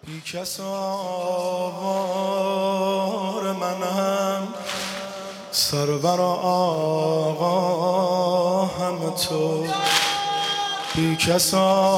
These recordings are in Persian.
بی کس آوار منم، سرور آقا هم تو. بی کس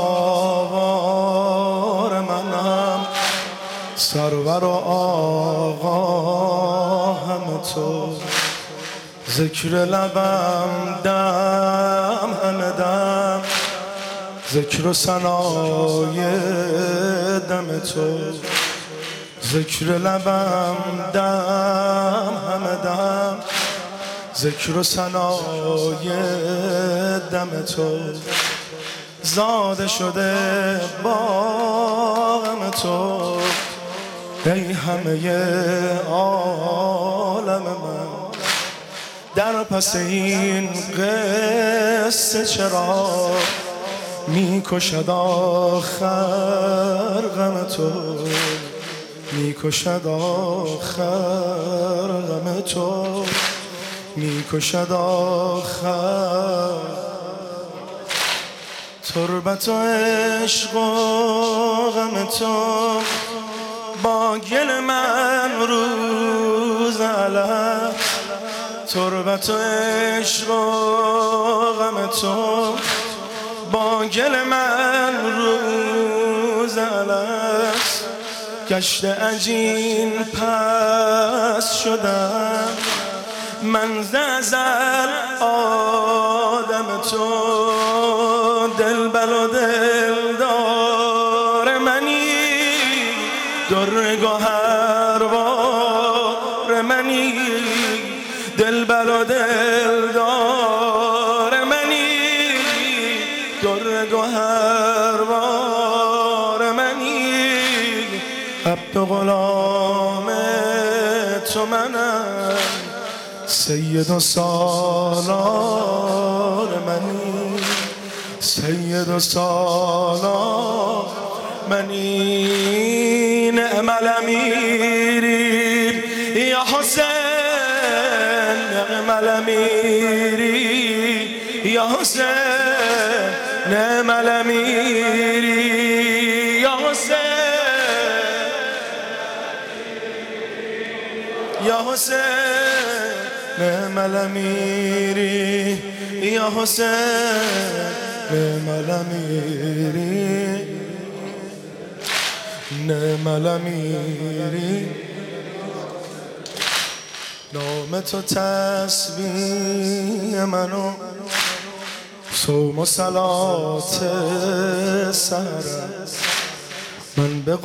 آوار منم، سرور آقا هم تو. ذکر لبم دم همه دم، ذکر و ثنای دم تو. ذکر لبم دم همه دم، ذکر و ثنای دم تو. زاده شده باغم تو، ای همه عالم من. در پس این قصه چرا میکشد آخر غم تو، میکشد آخر غم تو، میکشد آخر. تربت و عشق و غم تو، با گل من روز علف. تربت و عشق و غم تو، با گل من روز علف. گشت عجین پس شدم من ز ازل آدم تو. دلبر و دلدار منی، در گوهروار منی. دلبر و دلدار منی، در گوهروار منی. عبد و غلام تو منم، سید و سالار منی. سید و سالار منی. نعم الامیری یا حسین، نعم الامیری یا حسین. نعم الامیری یا حسین، یا حسین. نعم الامیری یا حسین، نعم الامیری، نعم الامیری. نام تو تسبیح منو، صوم و صلات سحر. من به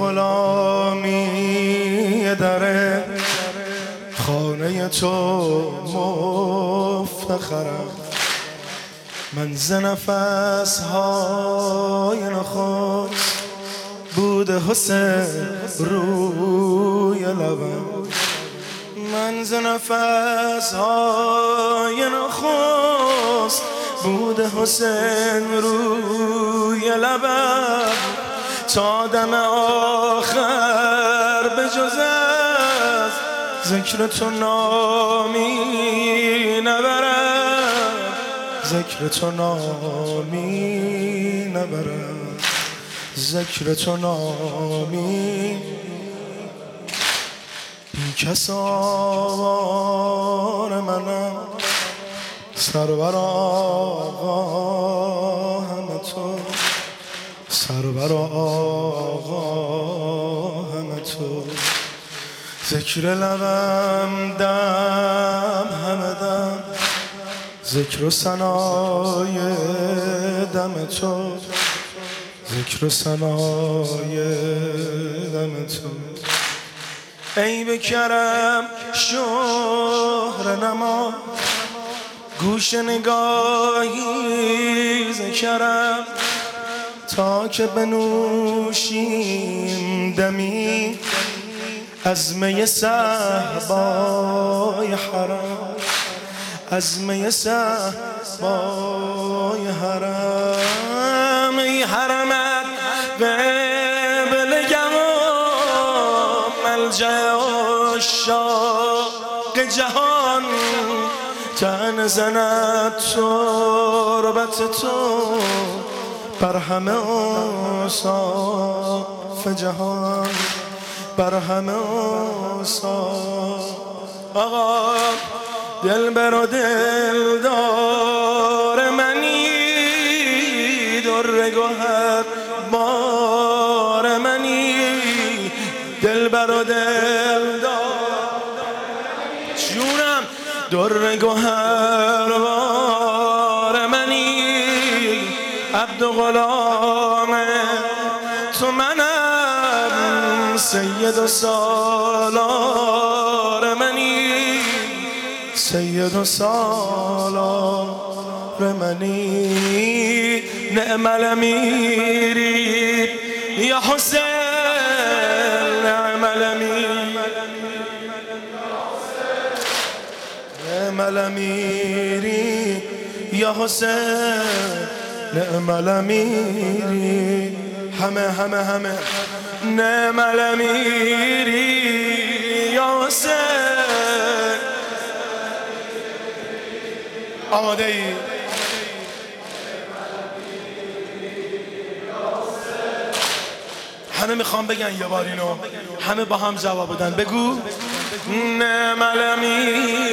غلامی در خانه تو مفتخرم. من ز نفس‌های نخست بود حسین روی لبم. من ز نفس‌های نخست بود حسین روی لبم. تا دم آخر به جز از ذکر تو نامی نبرم، ذکر تو نامی نبرم، ذکر تو نامی. بی کس آوار منم، سرور آقا هم تو. سرور آقا هم تو. ذکر لبم دم همه دم، ذکر و ثنای دم تو. ذکر و ثنای دم تو. ای به کرم شهر نما، گوش نگاهی ز کرم. تا که بنوشیم دمی از می صهبای حرم، از می صهبای حرم. ای حرمت قبلگم و ملجأ عشاق جهان. تن زند تربت تو بر همه اوصاف کاف جهان بر همه آسان. آقا دلبر و دلدار منی، در گوهر بار منی، دلبر و دلدار جونم، در گوهر بار منی، عبد و غلام تو منم، سید و سالار منی، سید و سالار منی. نعم الامیری یا حسین، نعم الامیری، نعم الامیری یا حسین، نعم الامیری. همه نعم الامیری یا حسین. آماده ای؟ همه میخوام بگن یه بار اینو، همه با هم جواب بدن. بگو نعم الامیری